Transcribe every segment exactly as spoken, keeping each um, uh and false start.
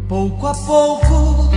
Pouco a pouco,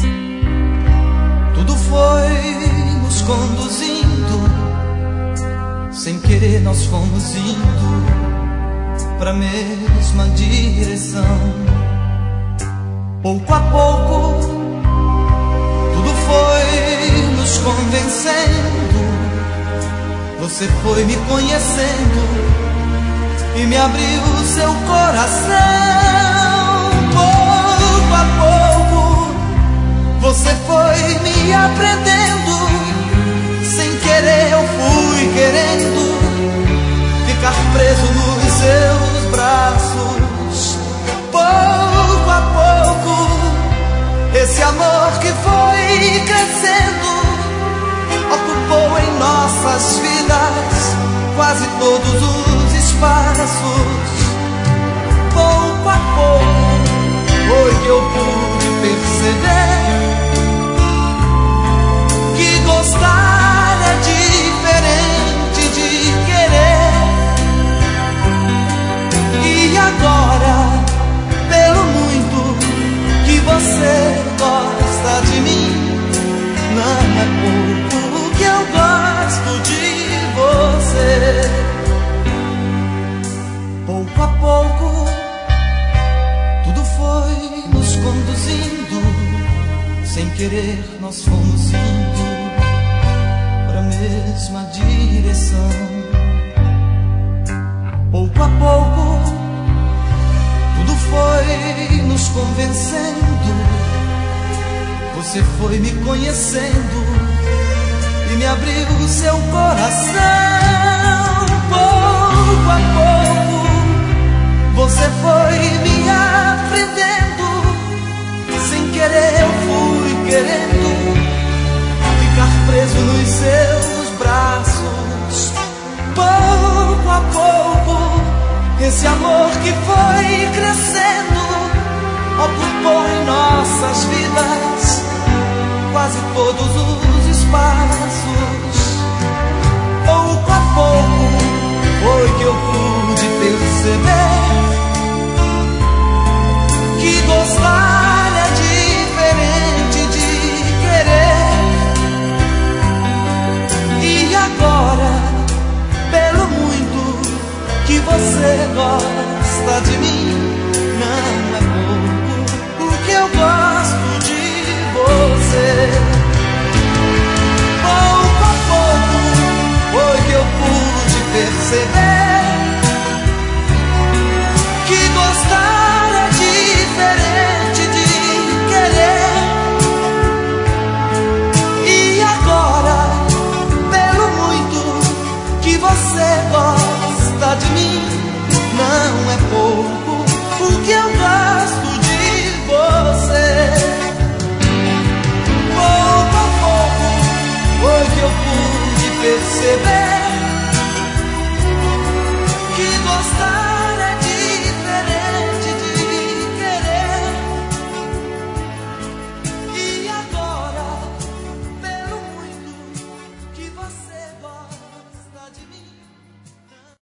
tudo foi nos conduzindo. Sem querer nós fomos indo pra mesma direção. Pouco a pouco, tudo foi nos convencendo. Você foi me conhecendo e me abriu seu coração. Pouco a pouco, você foi me aprendendo. Sem querer eu fui querendo ficar preso nos seus braços. Pouco a pouco, esse amor que foi crescendo ocupou em nossas vidas quase todos os espaços. Pouco a pouco foi que eu pude perceber que gostar é diferente de querer. E agora, pelo muito que você gosta de mim, não é pouco que eu gosto de você. Pouco a pouco, tudo foi nos conduzindo. Sem querer nós fomos indo pra mesma direção. Pouco a pouco, tudo foi nos convencendo. Você foi me conhecendo e me abriu seu coração. Pouco a pouco, você foi me aprendendo. Sem querer eu fui querendo ficar preso nos seus braços. Pouco a pouco, esse amor que foi crescendo ocupou em nossas vidas quase todos os espaços. Pouco a pouco foi que eu pude perceber que gostar é diferente de querer. E agora, pelo muito que você gosta de mim, não é pouco o que eu gosto de você. Pouco a pouco foi que eu pude perceber que gostar é diferente de querer. E agora, pelo muito que você gosta de mim, não é pouco o que eu gosto de você. Pouco a pouco foi que eu pude perceber que gostar